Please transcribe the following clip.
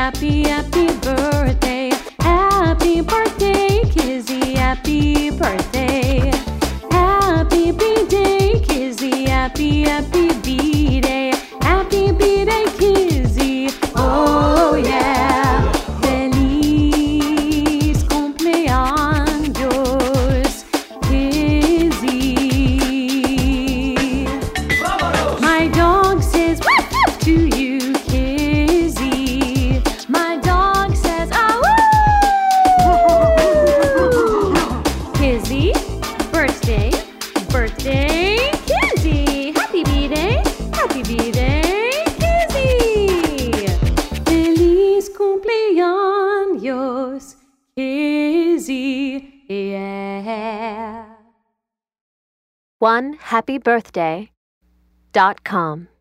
happy, happy birthday. Happy birthday, Kizzy, happy birthday. Happy B-Day, Kizzy, happy, happy B-Day. Happy B-Day, Kizzy, oh yeah. Feliz cumpleaños, Kizzy. My dog says woof woof to you, Kizzy. My dog says ah woo. Kizzy, birthday, birthday, Kizzy. Happy B-Day, happy B-Day, Kizzy. Feliz cumpleaños, Kizzy, yeah. OneHappyBirthday.com